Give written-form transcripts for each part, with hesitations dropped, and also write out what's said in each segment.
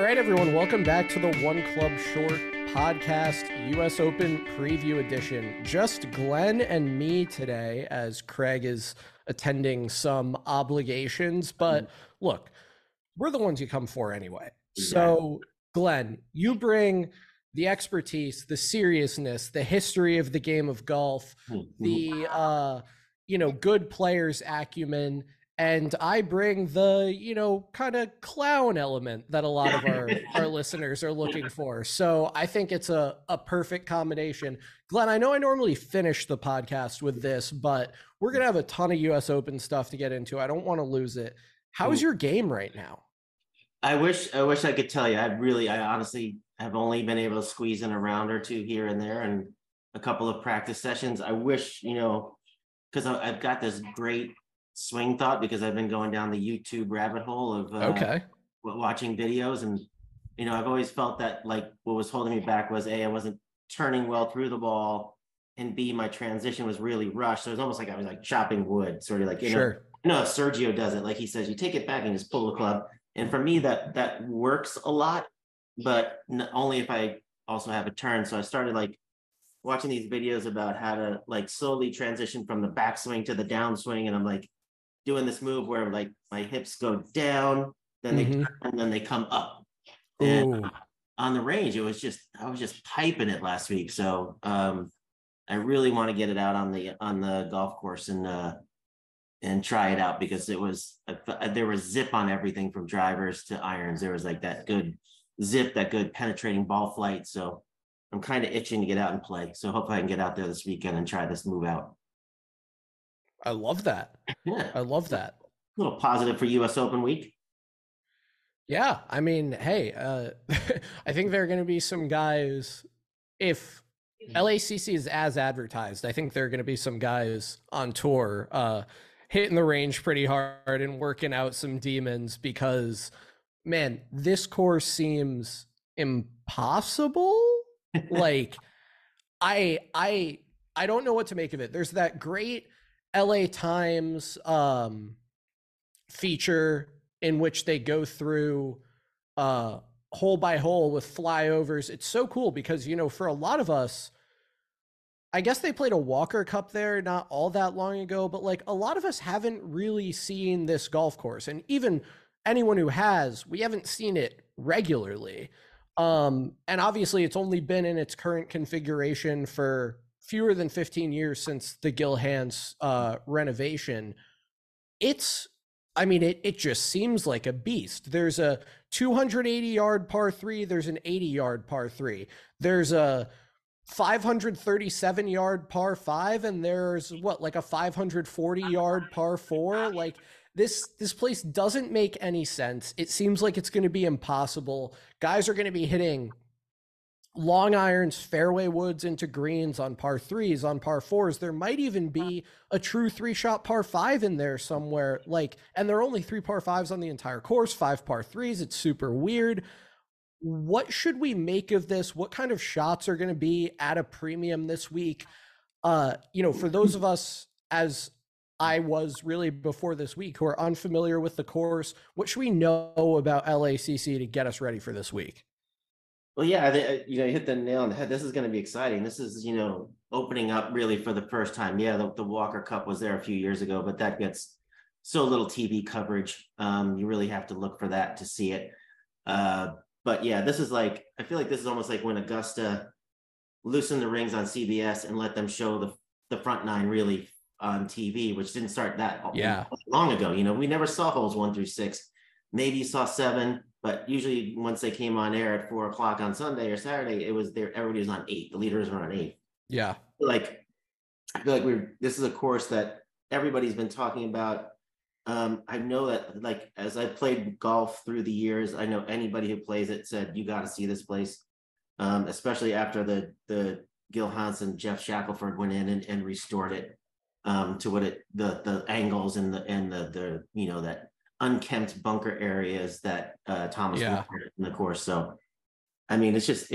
right, everyone, welcome back to the One Club Short podcast, US Open preview edition. Just Glenn and me today, as Craig is attending some obligations. But look, we're the ones you come for anyway. So, Glenn, you bring the expertise, the seriousness, the history of the game of golf, the good players acumen, and I bring the kind of clown element that a lot of our listeners are looking for. So I think it's a perfect combination. Glenn, I know I normally finish the podcast with this, but we're gonna have a ton of US Open stuff to get into. I don't want to lose it. How's your game right now? I wish I could tell you. I honestly have only been able to squeeze in a round or two here and there and a couple of practice sessions. I wish, because I've got this great swing thought because I've been going down the YouTube rabbit hole of watching videos. And, I've always felt that like what was holding me back was A, I wasn't turning well through the ball, and B, my transition was really rushed. So it was almost like I was like chopping wood, sort of like, Sergio does it. Like he says, you take it back and just pull the club. And for me, that works a lot, but only if I also have a turn. So I started like watching these videos about how to like slowly transition from the backswing to the downswing. And I'm like doing this move where like my hips go down, then they turn, and then they come up. And on the range, I was just piping it last week. So I really want to get it out on the golf course and try it out, because there was zip on everything from drivers to irons. There was like that good zip, that good penetrating ball flight. So I'm kind of itching to get out and play. So hopefully I can get out there this weekend and try this move out. I love that. Yeah. I love that. A little positive for US Open week. Yeah. I mean, hey, I think there are going to be some guys, if LACC is as advertised, I think there are going to be some guys on tour hitting the range pretty hard and working out some demons, because, man, this course seems impossible. Like, I don't know what to make of it. There's that great LA Times feature in which they go through hole by hole with flyovers. It's so cool because, for a lot of us, I guess they played a Walker Cup there not all that long ago, but like a lot of us haven't really seen this golf course. And even anyone who has, we haven't seen it regularly. And obviously it's only been in its current configuration for fewer than 15 years since the Gil Hanse renovation. It just seems like a beast. There's a 280-yard par 3. There's an 80-yard par 3. There's a 537-yard par 5, and there's like a 540-yard par 4. Like this place doesn't make any sense. It seems like it's going to be impossible. Guys are going to be hitting long irons, fairway woods into greens on par 3s, on par 4s. There might even be a true 3-shot par 5 in there somewhere. And there are only 3 par 5s on the entire course, 5 par 3s. It's super weird. What should we make of this? What kind of shots are going to be at a premium this week? For those of us, as I was really before this week, who are unfamiliar with the course, what should we know about LACC to get us ready for this week? Well, yeah, you hit the nail on the head. This is going to be exciting. This is, opening up really for the first time. Yeah, the Walker Cup was there a few years ago, but that gets so little TV coverage. You really have to look for that to see it. But yeah, this is like, I feel like this is almost like when Augusta loosened the rings on CBS and let them show the front nine really on TV, which didn't start that long ago. We never saw holes 1 through 6. Maybe you saw 7, but usually once they came on air at 4 o'clock on Sunday or Saturday, it was there. Everybody was on 8. The leaders were on 8. Yeah. I feel like this is a course that everybody's been talking about. I know that, like, as I've played golf through the years, I know anybody who plays it said, you got to see this place, especially after the Gil Hanse and Jeff Shackelford went in and restored it to what the angles and the that unkempt bunker areas that Thomas in the course. So, I mean, it just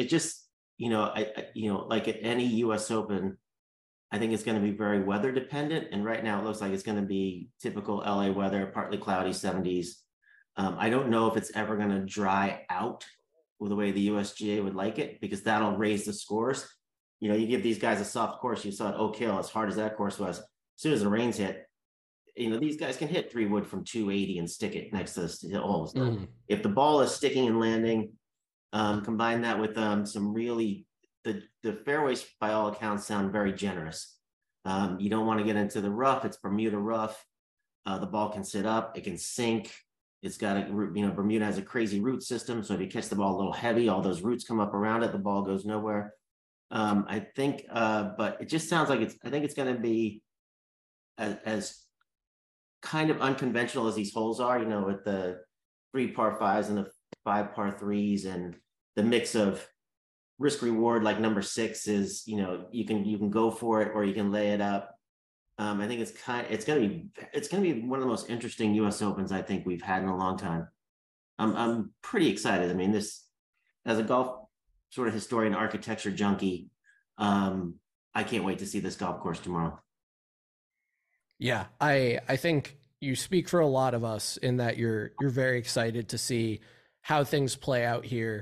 like at any US Open, I think it's going to be very weather dependent. And right now it looks like it's going to be typical LA weather, partly cloudy 70s. I don't know if it's ever going to dry out with the way the USGA would like it, because that'll raise the scores. You know, you give these guys a soft course. You saw at Oak Hill, as hard as that course was. As soon as the rains hit, you know, these guys can hit 3-wood from 280 and stick it next to the holes. If the ball is sticking and landing, combine that with some really the fairways by all accounts sound very generous. You don't want to get into the rough. It's Bermuda rough. The ball can sit up. It can sink. It's got a, you know, Bermuda has a crazy root system. So if you catch the ball a little heavy, all those roots come up around it. The ball goes nowhere. I think, but it just sounds like I think it's going to be as kind of unconventional as these holes are, you know, with the 3 par 5s and the 5 par 3s and the mix of risk reward, like number 6 is, you know, you can go for it or you can lay it up. I think it's gonna be one of the most interesting US Opens I think we've had in a long time. I'm pretty excited. I mean, this, as a golf sort of historian, architecture junkie, I can't wait to see this golf course tomorrow. Yeah, I think you speak for a lot of us in that you're very excited to see how things play out here.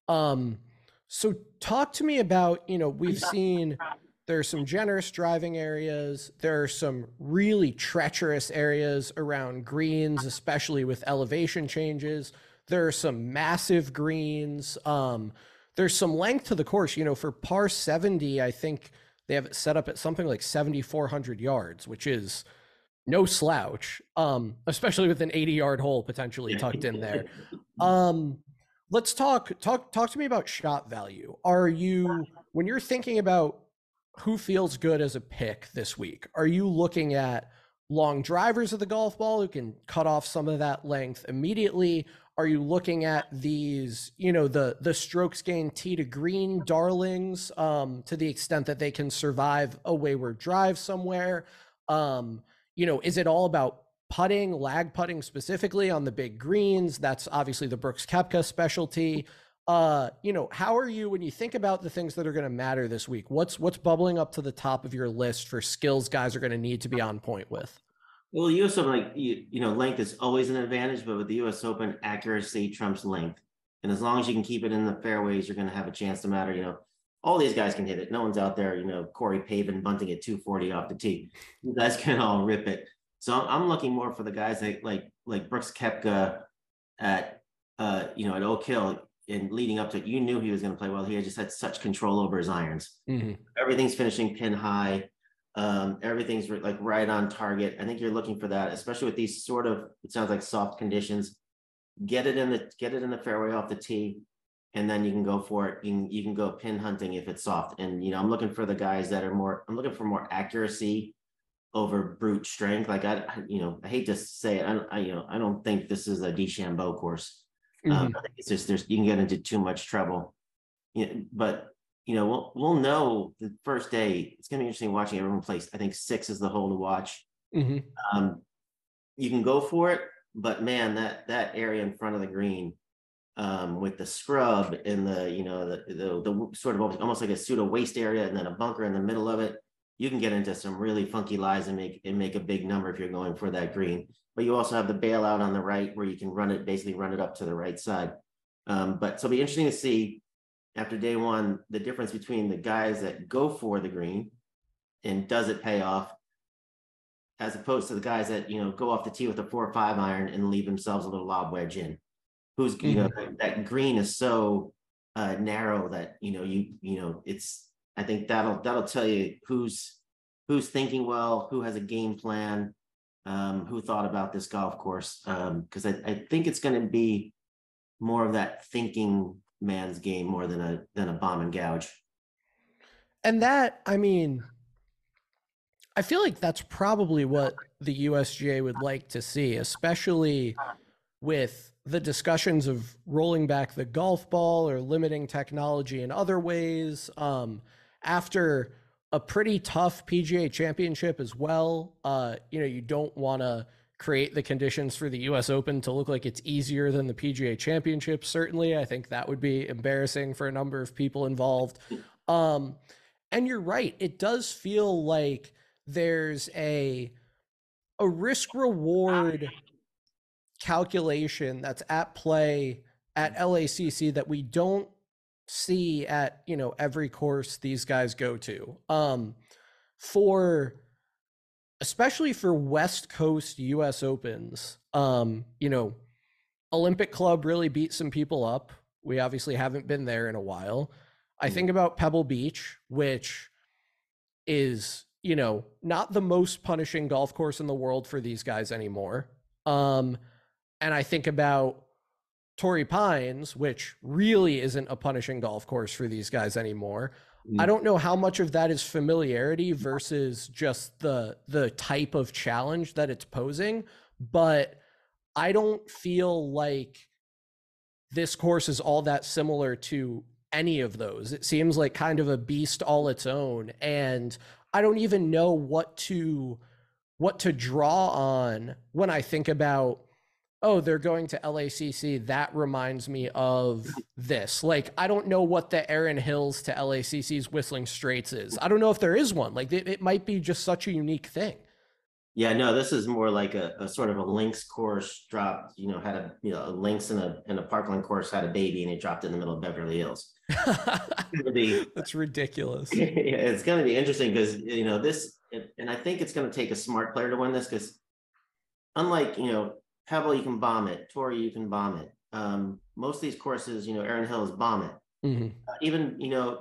So talk to me about, you know, we've seen there's some generous driving areas. There are some really treacherous areas around greens, especially with elevation changes. There are some massive greens. There's some length to the course, you know, for par 70, I think they have it set up at something like 7,400 yards, which is no slouch, especially with an 80-yard hole potentially tucked in there. Let's talk to me about shot value. When you're thinking about who feels good as a pick this week, are you looking at long drivers of the golf ball who can cut off some of that length immediately? Are you looking at these, you know, the strokes gain tee to green darlings, to the extent that they can survive a wayward drive somewhere? You know, is it all about putting, lag putting specifically on the big greens? That's obviously the Brooks Koepka specialty. You know, how are you, when you think about the things that are going to matter this week, what's bubbling up to the top of your list for skills guys are going to need to be on point with? Well, the US Open, like, you know, length is always an advantage, but with the US Open, accuracy trumps length. And as long as you can keep it in the fairways, you're going to have a chance to matter. You know, all these guys can hit it. No one's out there, you know, Corey Pavin bunting at 240 off the tee. You guys can all rip it. So I'm looking more for the guys that like Brooks Koepka at you know, at Oak Hill, and leading up to it, you knew he was going to play well. He had just had such control over his irons. Everything's finishing pin high. Everything's like right on target. I think you're looking for that, especially with these sort of, it sounds like soft conditions. Get it in the fairway off the tee, and then you can go for it. You can go pin hunting if it's soft. And you know, I'm looking for the guys that are more. I'm looking for more accuracy over brute strength. Like I hate to say it. I don't think this is a DeChambeau course. I think it's just you can get into too much trouble. Yeah, but you know, we'll know the first day. It's gonna be interesting watching everyone play. I think 6 is the hole to watch. You can go for it, but man, that area in front of the green, with the scrub and the, you know, the sort of almost like a pseudo waste area and then a bunker in the middle of it, you can get into some really funky lies and make a big number if you're going for that green. But you also have the bailout on the right where you can basically run it up to the right side. But so it'll be interesting to see after day one, the difference between the guys that go for the green and does it pay off, as opposed to the guys that, you know, go off the tee with a 4 or 5 iron and leave themselves a little lob wedge in. Who's, you know, that green is so narrow that, you know, it's, I think that'll tell you who's thinking well, who has a game plan, who thought about this golf course. Because I think it's going to be more of that thinking man's game more than a bomb and gouge. And that, I mean, I feel like that's probably what the USGA would like to see, especially with the discussions of rolling back the golf ball or limiting technology in other ways. After a pretty tough PGA championship as well, you know, you don't want to create the conditions for the US Open to look like it's easier than the PGA championship. Certainly, I think that would be embarrassing for a number of people involved. And you're right. It does feel like there's a risk reward calculation that's at play at LACC that we don't see at, you know, every course these guys go to. For especially for West Coast US Opens, you know, Olympic Club really beat some people up. We obviously haven't been there in a while. I think about Pebble Beach, which is, you know, not the most punishing golf course in the world for these guys anymore. And I think about Torrey Pines, which really isn't a punishing golf course for these guys anymore. I don't know how much of that is familiarity versus just the type of challenge that it's posing, but I don't feel like this course is all that similar to any of those. It seems like kind of a beast all its own, and I don't even know what to draw on when I think about, oh, they're going to LACC. That reminds me of this. Like, I don't know what the Erin Hills to LACC's Whistling Straits is. I don't know if there is one. Like, it might be just such a unique thing. Yeah, no, this is more like a sort of a links course dropped, you know, had a, you know, a links in a parkland course had a baby and it dropped in the middle of Beverly Hills. That's ridiculous. Yeah, it's going to be interesting because, you know, and I think it's going to take a smart player to win this because unlike, you know, Pebble, you can bomb it. Torrey, you can bomb it. Most of these courses, you know, Erin Hills bomb it. Mm-hmm. Even,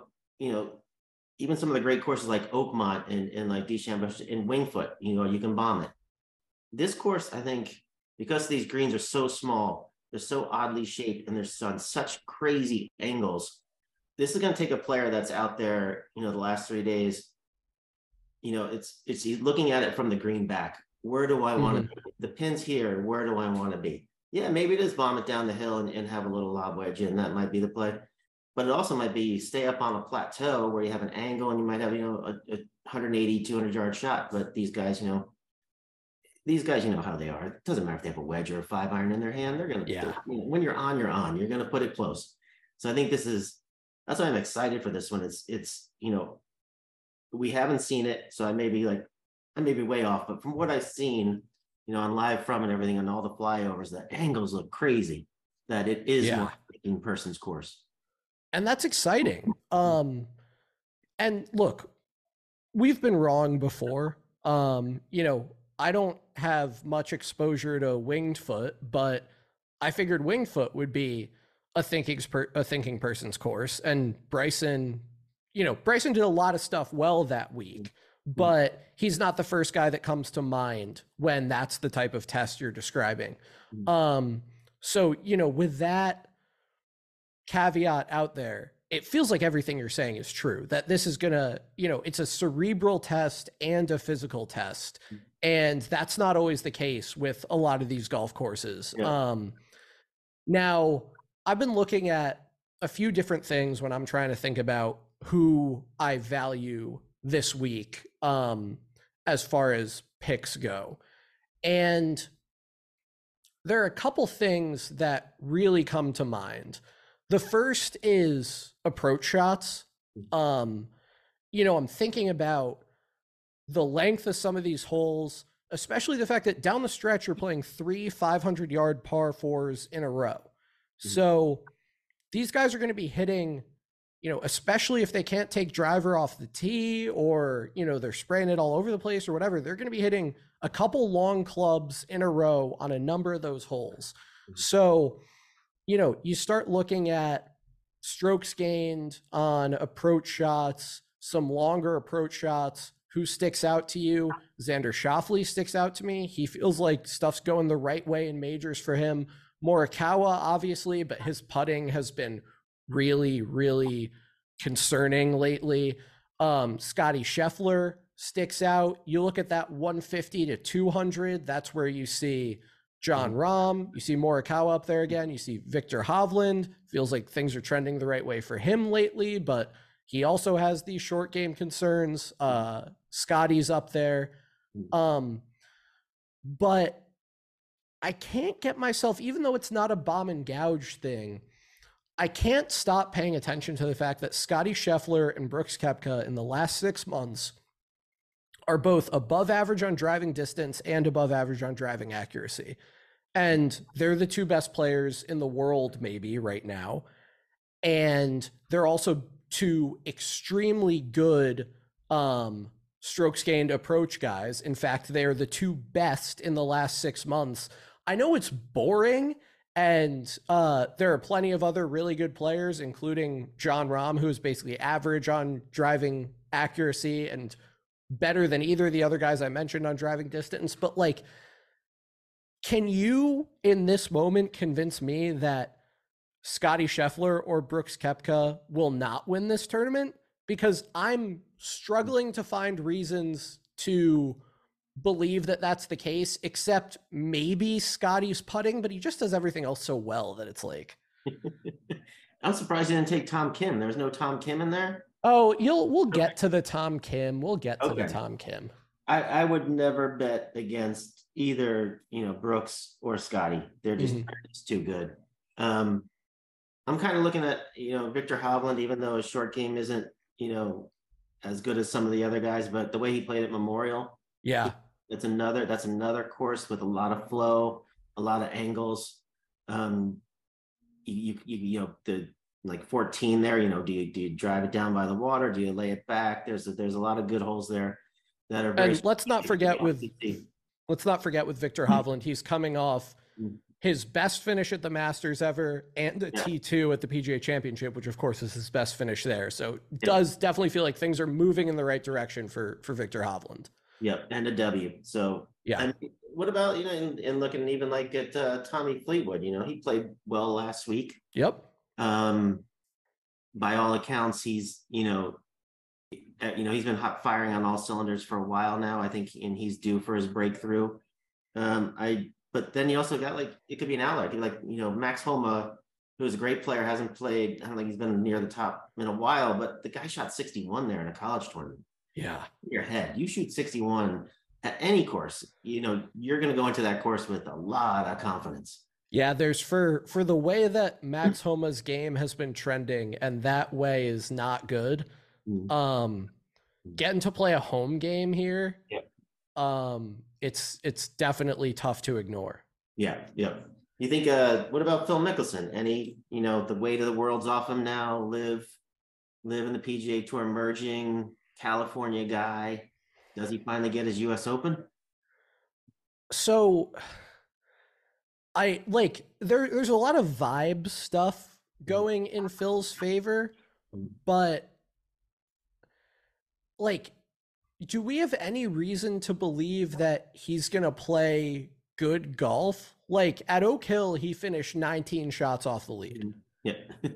even some of the great courses like Oakmont and like DeChambeau and Wingfoot, you know, you can bomb it. This course, I think, because these greens are so small, they're so oddly shaped, and they're on such crazy angles. This is going to take a player that's out there, you know, the last 3 days. You know, it's looking at it from the green back. Where do I want to be? The pin's here. Where do I want to be? Yeah, maybe it is bomb it down the hill and have a little lob wedge in. That might be the play. But it also might be stay up on a plateau where you have an angle and you might have, you know, a 180, 200-yard shot. But these guys, you know how they are. It doesn't matter if they have a wedge or a 5-iron in their hand. They're going to, you know, when you're on, you're on. You're going to put it close. So I think that's why I'm excited for this one. It's, you know, we haven't seen it. So I may be way off. But from what I've seen, you know, on Live From and everything and all the flyovers, the angles look crazy, that it is more in person's course. And that's exciting. And look, we've been wrong before. You know, I don't have much exposure to Winged Foot, but I figured Winged Foot would be a thinking person's course. And Bryson, you know, Bryson did a lot of stuff well that week, but he's not the first guy that comes to mind when that's the type of test you're describing. So, you know, with that caveat out there, it feels like everything you're saying is true, that this is gonna, you know, it's a cerebral test and a physical test, and that's not always the case with a lot of these golf courses. Now I've been looking at a few different things when I'm trying to think about who I value this week as far as picks go, and there are a couple things that really come to mind. The first is approach shots. You know, I'm thinking about the length of some of these holes, especially the fact that down the stretch, you're playing 3 500-yard par 4s in a row. So these guys are going to be hitting, you know, especially if they can't take driver off the tee or, you know, they're spraying it all over the place or whatever, they're going to be hitting a couple long clubs in a row on a number of those holes. So, you know, you start looking at strokes gained on approach shots, some longer approach shots. Who sticks out to you? Xander Schauffele sticks out to me. He feels like stuff's going the right way in majors for him. Morikawa, obviously, but his putting has been really, really concerning lately. Scotty Scheffler sticks out. You look at that 150 to 200, that's where you see Jon Rahm, you see Morikawa up there again, you see Victor Hovland. Feels like things are trending the right way for him lately, but he also has these short game concerns. Scotty's up there. But I can't get myself, even though it's not a bomb and gouge thing, I can't stop paying attention to the fact that Scotty Scheffler and Brooks Koepka in the last 6 months are both above average on driving distance and above average on driving accuracy. And they're the two best players in the world, maybe right now. And they're also two extremely good strokes gained approach guys. In fact, they're the two best in the last 6 months. I know it's boring, and there are plenty of other really good players, including Jon Rahm, who is basically average on driving accuracy and better than either of the other guys I mentioned on driving distance. But like, can you in this moment convince me that Scotty Scheffler or Brooks Koepka will not win this tournament? Because I'm struggling to find reasons to believe that that's the case, except maybe Scotty's putting, but he just does everything else so well that it's like. I'm surprised you didn't take Tom Kim. There's no Tom Kim in there. Oh, we'll get to the Tom Kim. We'll get to the Okay. Tom Kim. I would never bet against either, Brooks or Scotty. They're just too good. I'm kind of looking at, Victor Hovland, even though his short game isn't, as good as some of the other guys, but the way he played at Memorial, Yeah. that's another course with a lot of flow, a lot of angles. The like 14 there, do you drive it down by the water? Do you lay it back? There's a lot of good holes there that are very. And let's not forget with Victor Hovland, he's coming off his best finish at the Masters ever and a T2 at the PGA Championship, which of course is his best finish there. So it does definitely feel like things are moving in the right direction for Victor Hovland. Yep, and a W. So yeah. And what about in looking even like at Tommy Fleetwood? He played well last week. Yep. By all accounts, he's he's been hot firing on all cylinders for a while now. I think, and he's due for his breakthrough. But then you also got it could be an outlier. Max Homa, who's a great player, hasn't played. I don't think he's been near the top in a while, but the guy shot 61 there in a college tournament. Yeah. In your head, you shoot 61 at any course, you're going to go into that course with a lot of confidence. Yeah, there's for the way that Max Homa's game has been trending, and that way is not good. Getting to play a home game here. Yeah. It's definitely tough to ignore. Yeah. You think what about Phil Mickelson? Any, the weight of the world's off him now, live in the PGA Tour, emerging California guy. Does he finally get his US Open? So there's a lot of vibe stuff going in Phil's favor, but do we have any reason to believe that he's going to play good golf? At Oak Hill, he finished 19 shots off the lead. Yeah.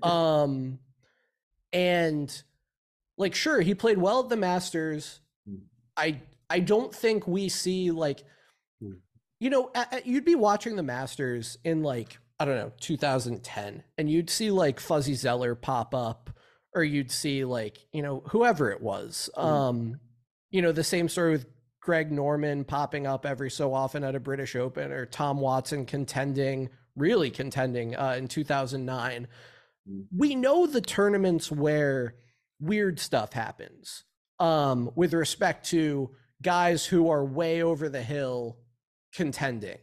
And sure, he played well at the Masters. I don't think we see you'd be watching the Masters in I don't know, 2010, and you'd see Fuzzy Zeller pop up, or you'd see whoever it was. The same story with Greg Norman popping up every so often at a British Open, or Tom Watson really contending in 2009. We know the tournaments where weird stuff happens with respect to guys who are way over the hill contending.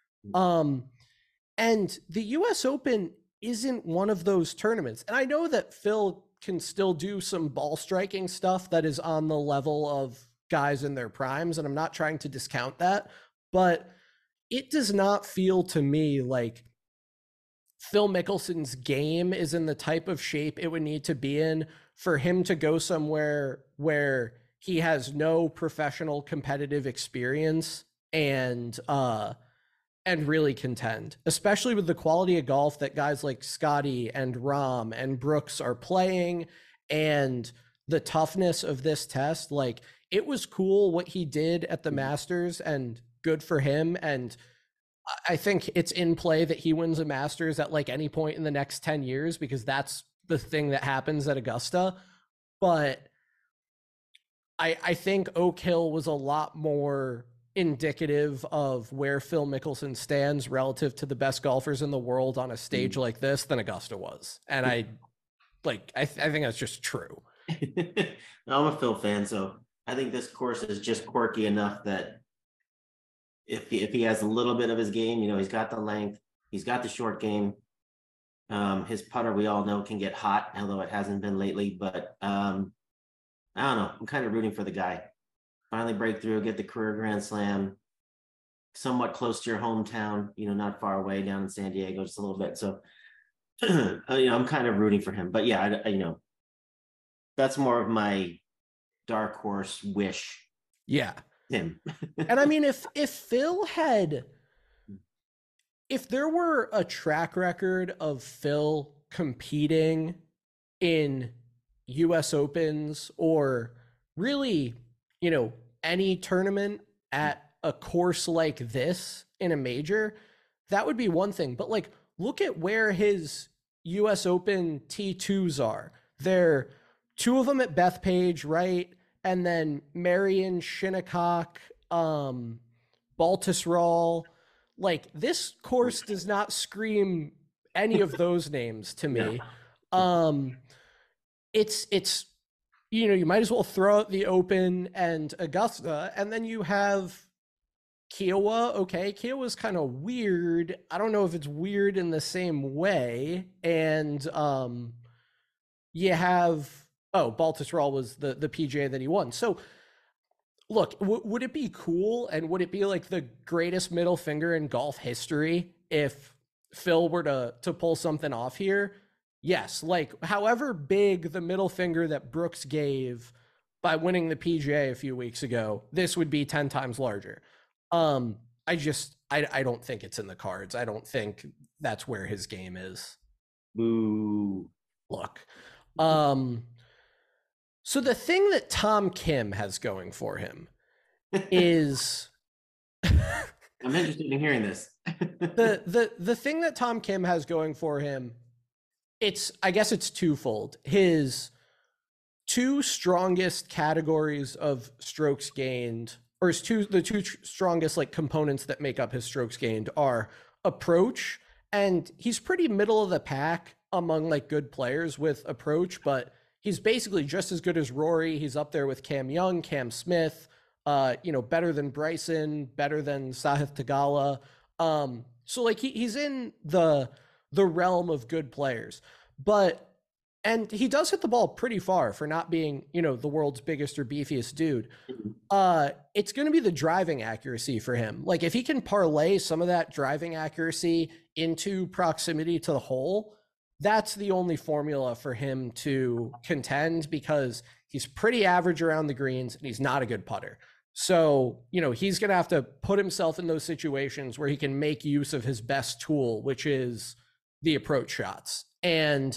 And the US Open isn't one of those tournaments. And I know that Phil can still do some ball striking stuff that is on the level of guys in their primes, and I'm not trying to discount that, but it does not feel to me like Phil Mickelson's game is in the type of shape it would need to be in for him to go somewhere where he has no professional competitive experience and really contend, especially with the quality of golf that guys like Scotty and Rahm and Brooks are playing, and the toughness of this test. It was cool what he did at the Masters, and good for him. And I think it's in play that he wins a Masters at any point in the next 10 years, because that's the thing that happens at Augusta. But I think Oak Hill was a lot more indicative of where Phil Mickelson stands relative to the best golfers in the world on a stage like this than Augusta was. And I think that's just true. I'm a Phil fan, so I think this course is just quirky enough that if he has a little bit of his game, he's got the length, he's got the short game. His putter, we all know, can get hot, although it hasn't been lately. But I don't know. I'm kind of rooting for the guy. Finally break through, get the career Grand Slam, somewhat close to your hometown, not far away down in San Diego, just a little bit. So, I'm kind of rooting for him. But yeah, that's more of my dark horse wish. Yeah. Him. And I mean, if there were a track record of Phil competing in US Opens or really, any tournament at a course like this in a major, that would be one thing. But like, look at where his US Open T2s are. They're two of them at Bethpage, right? And then Marion, Shinnecock, Baltusrol. Like, this course does not scream any of those names to me. It's you might as well throw out the Open and Augusta, and then you have Kiowa. Okay, Kiowa's kind of weird. I don't know if it's weird in the same way. And you have Baltusrol was the PGA that he won. So look, would it be cool, and would it be like the greatest middle finger in golf history if Phil were to pull something off here? Yes, like however big the middle finger that Brooks gave by winning the PGA a few weeks ago, this would be 10 times larger. I don't think it's in the cards. I don't think that's where his game is. Boo. Look, so the thing that Tom Kim has going for him is I'm interested in hearing this. the thing that Tom Kim has going for him, I guess it's twofold. His two strongest categories of strokes gained, or the two strongest like components that make up his strokes gained are approach, and he's pretty middle of the pack among like good players with approach, but he's basically just as good as Rory. He's up there with Cam Young, Cam Smith, better than Bryson, better than Sahith Theegala. So like he's in the realm of good players, and he does hit the ball pretty far for not being, the world's biggest or beefiest dude. It's going to be the driving accuracy for him. Like if he can parlay some of that driving accuracy into proximity to the hole, that's the only formula for him to contend, because he's pretty average around the greens and he's not a good putter. So, he's going to have to put himself in those situations where he can make use of his best tool, which is the approach shots. And,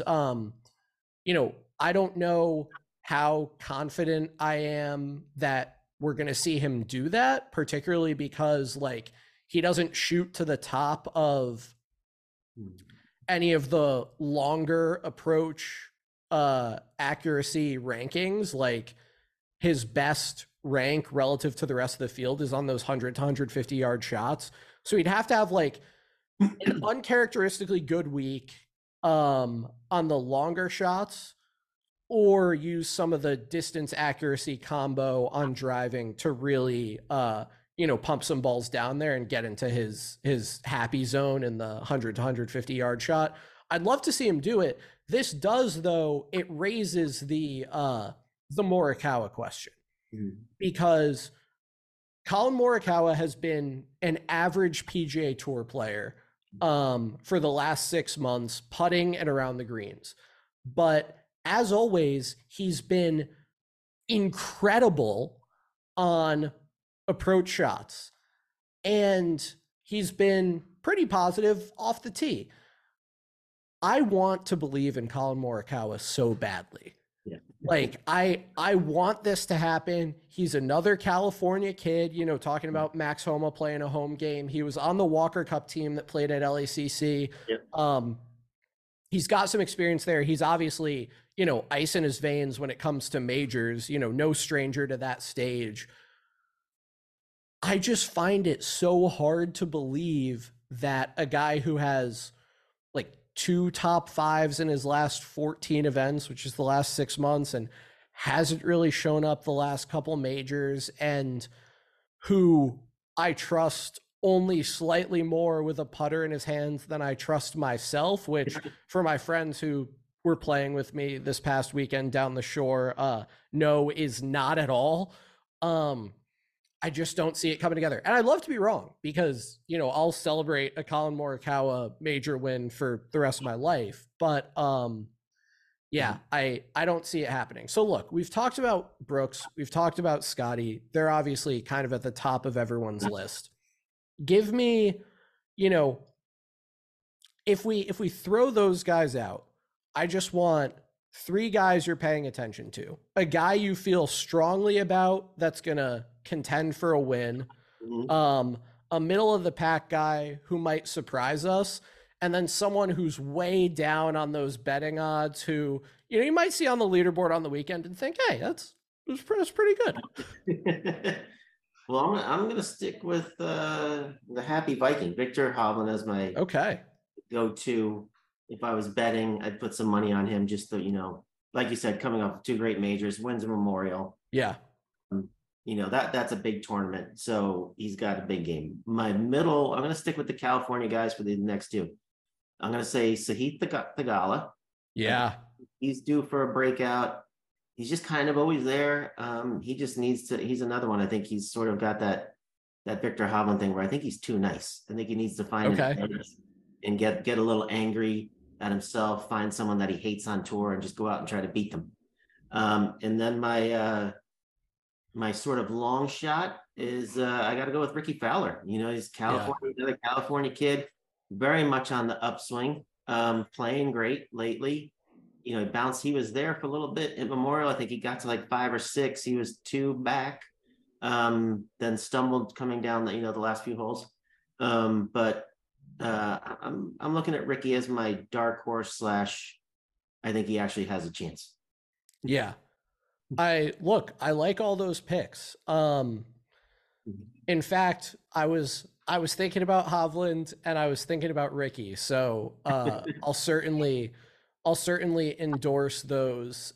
I don't know how confident I am that we're going to see him do that, particularly because like he doesn't shoot to the top of any of the longer approach accuracy rankings. Like his best rank relative to the rest of the field is on those 100 to 150 yard shots. So he'd have to have like an uncharacteristically good week on the longer shots, or use some of the distance accuracy combo on driving to really pump some balls down there and get into his happy zone in the 100 to 150 yard shot. I'd love to see him do it. This does, though, it raises the Morikawa question, because Colin Morikawa has been an average PGA Tour player for the last 6 months, putting and around the greens. But as always, he's been incredible on approach shots, and he's been pretty positive off the tee. I want to believe in Colin Morikawa so badly. Yeah. Like I want this to happen. He's another California kid, talking about Max Homa playing a home game. He was on the Walker Cup team that played at LACC. Yep. He's got some experience there. He's obviously, ice in his veins when it comes to majors, no stranger to that stage. I just find it so hard to believe that a guy who has like 2 top 5s in his last 14 events, which is the last 6 months, and hasn't really shown up the last couple majors, and who I trust only slightly more with a putter in his hands than I trust myself, which for my friends who were playing with me this past weekend down the shore, no, is not at all. I just don't see it coming together. And I'd love to be wrong because, I'll celebrate a Colin Morikawa major win for the rest of my life. But yeah, I don't see it happening. So look, we've talked about Brooks, we've talked about Scotty. They're obviously kind of at the top of everyone's list. Give me, if we throw those guys out, I just want 3 guys you're paying attention to. A guy you feel strongly about that's going to contend for a win. A middle of the pack guy who might surprise us, and then someone who's way down on those betting odds who, you might see on the leaderboard on the weekend and think, hey, that's pretty good. Well, I'm going to stick with the Happy Viking, Victor Hovland, as my go-to. If I was betting, I'd put some money on him just to, like you said, coming off 2 great majors, wins a Memorial. Yeah. That's a big tournament. So he's got a big game. My middle, I'm going to stick with the California guys for the next 2. I'm going to say Sahith Theegala. Yeah. He's due for a breakout. He's just kind of always there. He just needs to, he's another one. I think he's sort of got that Victor Hovland thing where I think he's too nice. I think he needs to find and get a little angry at himself, find someone that he hates on tour and just go out and try to beat them. And then my sort of long shot is I got to go with Ricky Fowler. He's another California kid, very much on the upswing, playing great lately. He was there for a little bit at Memorial. I think he got to like 5 or 6. He was 2 back, then stumbled coming down the last few holes. But I'm looking at Ricky as my dark horse / I think he actually has a chance. Yeah. I like all those picks. In fact, I was thinking about Hovland and I was thinking about Ricky. So I'll certainly endorse those.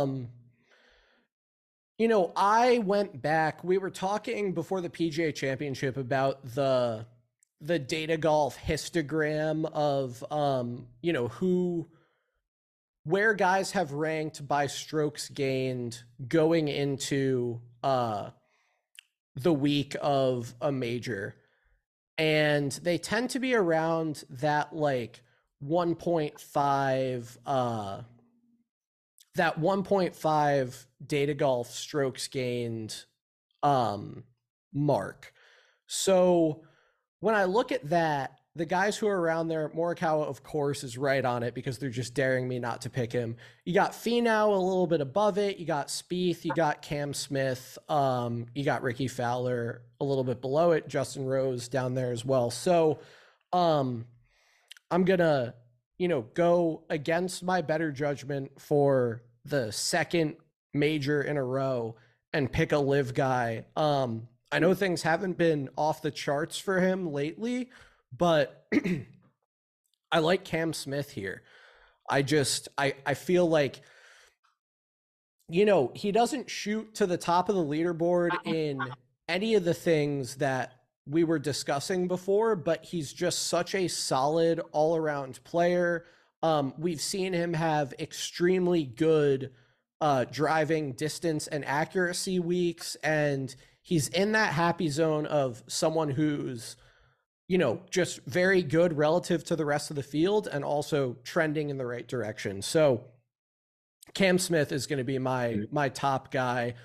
I went back, we were talking before the PGA Championship about the data golf histogram of where guys have ranked by strokes gained going into the week of a major. And they tend to be around that like 1.5 data golf strokes gained mark. So when I look at that, the guys who are around there, Morikawa, of course, is right on it because they're just daring me not to pick him. You got Finau a little bit above it. You got Spieth. You got Cam Smith. You got Ricky Fowler a little bit below it. Justin Rose down there as well. So I'm going to, go against my better judgment for the second major in a row and pick a live guy. I know things haven't been off the charts for him lately, but I like Cam Smith here. I feel like, he doesn't shoot to the top of the leaderboard in any of the things that we were discussing before, but he's just such a solid all-around player. We've seen him have extremely good driving distance and accuracy weeks, and he's in that happy zone of someone who's, just very good relative to the rest of the field and also trending in the right direction. So Cam Smith is going to be my top guy.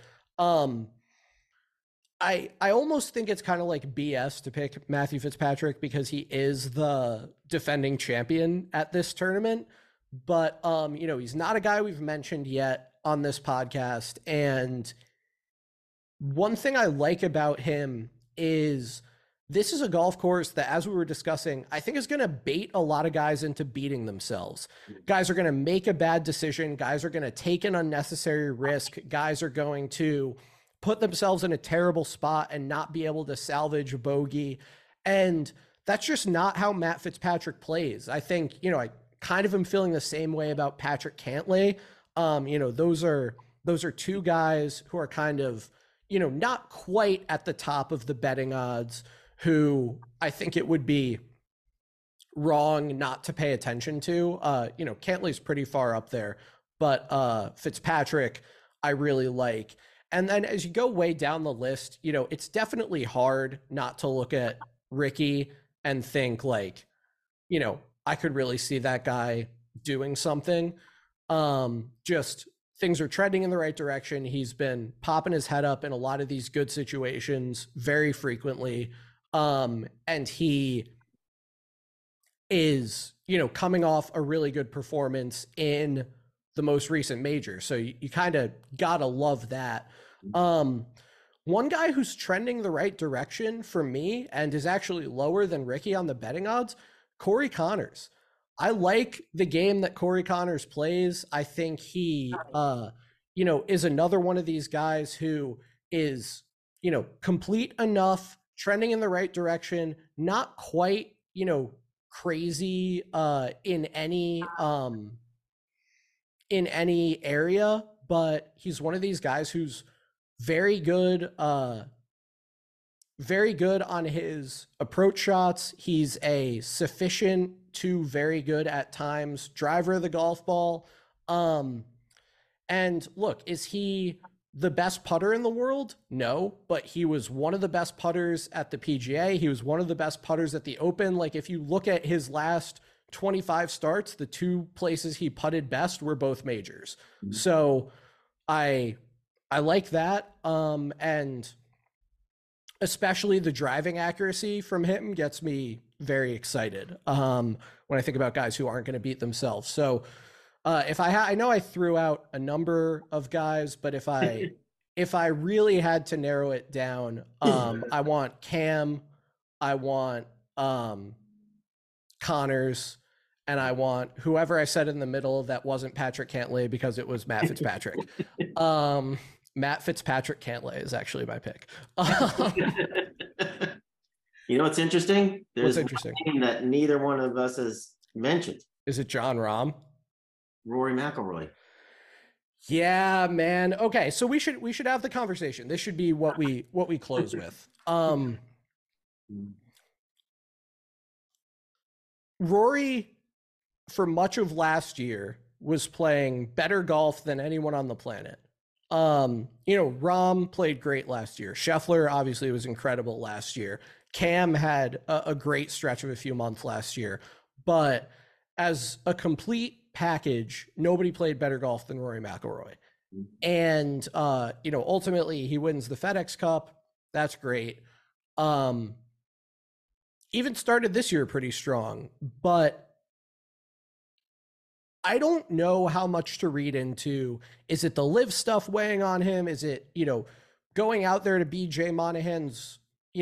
I almost think it's kind of like BS to pick Matthew Fitzpatrick because he is the defending champion at this tournament. But, he's not a guy we've mentioned yet on this podcast. And one thing I like about him is this is a golf course that, as we were discussing, I think is going to bait a lot of guys into beating themselves. Guys are going to make a bad decision. Guys are going to take an unnecessary risk. Guys are going to put themselves in a terrible spot and not be able to salvage a bogey. And that's just not how Matt Fitzpatrick plays. I think, I kind of am feeling the same way about Patrick Cantlay. Those are 2 guys who are kind of, not quite at the top of the betting odds, who I think it would be wrong not to pay attention to. Cantley's pretty far up there, but Fitzpatrick, I really like. And then as you go way down the list, it's definitely hard not to look at Rickie and think like, I could really see that guy doing something. Just things are trending in the right direction. He's been popping his head up in a lot of these good situations very frequently. And he is, coming off a really good performance in the most recent major. So you kind of gotta love that. One guy who's trending the right direction for me and is actually lower than Rickie on the betting odds, Corey Conners. I like the game that Corey Conners plays. I think he, is another one of these guys who is, complete enough, trending in the right direction, not quite, crazy in any area, but he's one of these guys who's very good on his approach shots. He's a sufficient to very good at times driver of the golf ball. And look, is he the best putter in the world? No, but he was one of the best putters at the PGA. He was one of the best putters at the Open. Like if you look at his last 25 starts, the two places he putted best were both majors. Mm-hmm. So I like that. And especially the driving accuracy from him gets me very excited when I think about guys who aren't going to beat themselves. So I know I threw out a number of guys, but if I really had to narrow it down, I want Cam, I want Conners, and I want whoever I said in the middle that wasn't Patrick Cantlay because it was Matt Fitzpatrick. Matt Fitzpatrick Cantlay is actually my pick. What's interesting? There's what's interesting? One name that neither one of us has mentioned. Is it Jon Rahm? Rory McIlroy. Yeah, man. Okay, so we should have the conversation. This should be what we close with. Rory, for much of last year, was playing better golf than anyone on the planet. Rahm played great last year. Scheffler obviously was incredible last year. Cam had a great stretch of a few months last year, but as a complete package, nobody played better golf than Rory McIlroy. And ultimately he wins the FedEx Cup. That's great. Even started this year pretty strong, but I don't know how much to read into. Is it the live stuff weighing on him? Is it, going out there to be Jay Monahan's,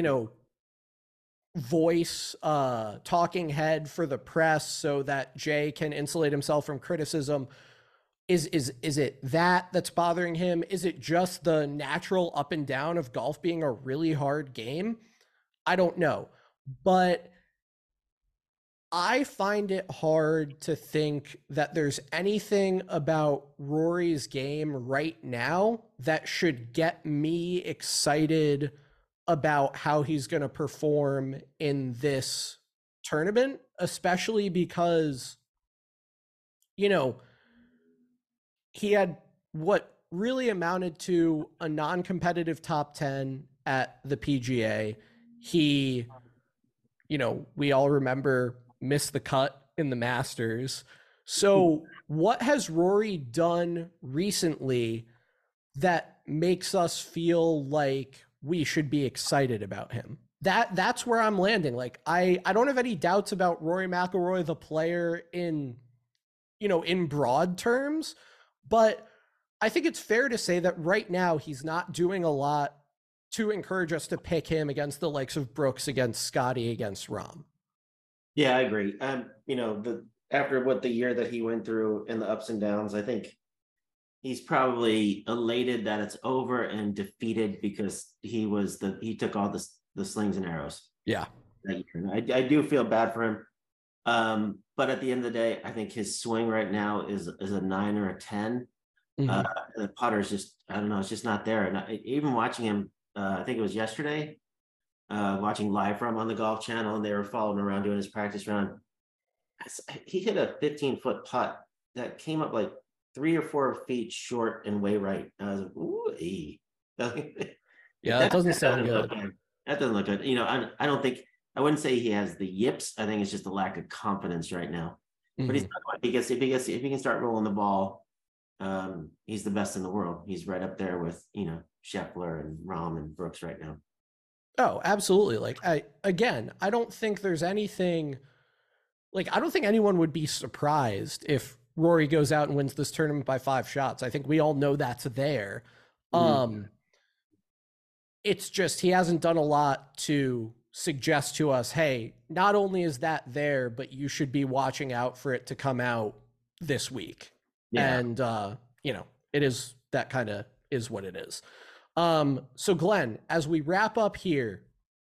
voice, talking head for the press so that Jay can insulate himself from criticism? Is it that's bothering him? Is it just the natural up and down of golf being a really hard game? I don't know, but I find it hard to think that there's anything about Rory's game right now that should get me excited about how he's going to perform in this tournament, especially because, he had what really amounted to a non-competitive top 10 at the PGA. He, we all remember missed the cut in the Masters. So what has Rory done recently that makes us feel like we should be excited about him? That's where I'm landing. Like, I don't have any doubts about Rory McIlroy, the player, in broad terms, but I think it's fair to say that right now he's not doing a lot to encourage us to pick him against the likes of Brooks, against Scotty, against Rahm. Yeah, I agree. After the year that he went through and the ups and downs, I think he's probably elated that it's over and defeated because he took all the slings and arrows. Yeah. That year. I do feel bad for him. But at the end of the day, I think his swing right now is a 9 or a 10. Uh, Hmm. the putter's just, I don't know, it's just not there. And even watching him, I think it was yesterday, watching live from on the golf channel, and they were following around doing his practice round. He hit a 15-foot putt that came up like 3 or 4 feet short and way right. I was like, ooh, Yeah, that doesn't that sound doesn't look good. good. That doesn't look good. I don't think, I wouldn't say he has the yips. I think it's just a lack of confidence right now. But he's Hmm. not, because if he can start rolling the ball, he's the best in the world. He's right up there with, Scheffler and Rahm and Brooks right now. Oh, absolutely. Like I don't think there's anything like I don't think anyone would be surprised if Rory goes out and wins this tournament by 5 shots. I think we all know that's there. Mhm. Um, it's just he hasn't done a lot to suggest to us, hey, not only is that there, but you should be watching out for it to come out this week. Yeah. And it is that kind of is what it is. So Glenn, as we wrap up here,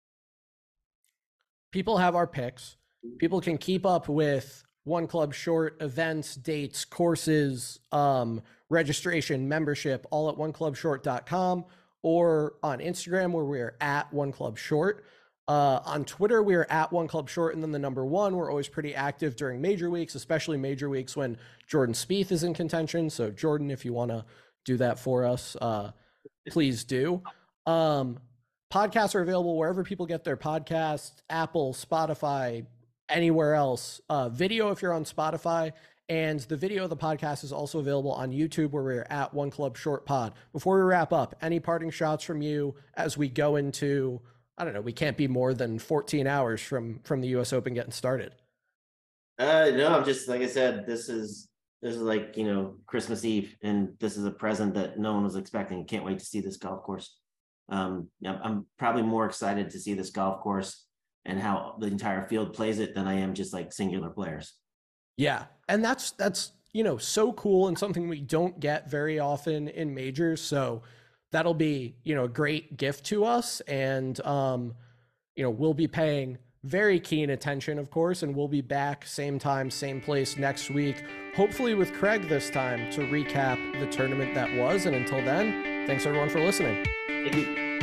people have our picks. People can keep up with One Club Short events, dates, courses, registration, membership, all at oneclubshort.com or on Instagram where we're at One Club Short. On Twitter, we're at One Club Short and then the number one. We're always pretty active during major weeks, especially major weeks when Jordan Spieth is in contention. So, Jordan, if you want to do that for us, please do. Um, Podcasts are available wherever people get their podcasts, Apple, Spotify, anywhere else. Video if you're on Spotify. And the video of the podcast is also available on YouTube where we're at One Club Short Pod. Before we wrap up, any parting shots from you as we go into, I don't know, we can't be more than 14 hours from the US Open getting started. No, I'm just, like I said, this is like, Christmas Eve, and this is a present that no one was expecting. Can't wait to see this golf course. Yeah, I'm probably more excited to see this golf course and how the entire field plays it than I am just like singular players. Yeah. And that's so cool and something we don't get very often in majors. So that'll be, a great gift to us. And we'll be paying very keen attention, of course, and we'll be back same time, same place next week, hopefully with Craig this time to recap the tournament that was. And until then, thanks everyone for listening. Thank you.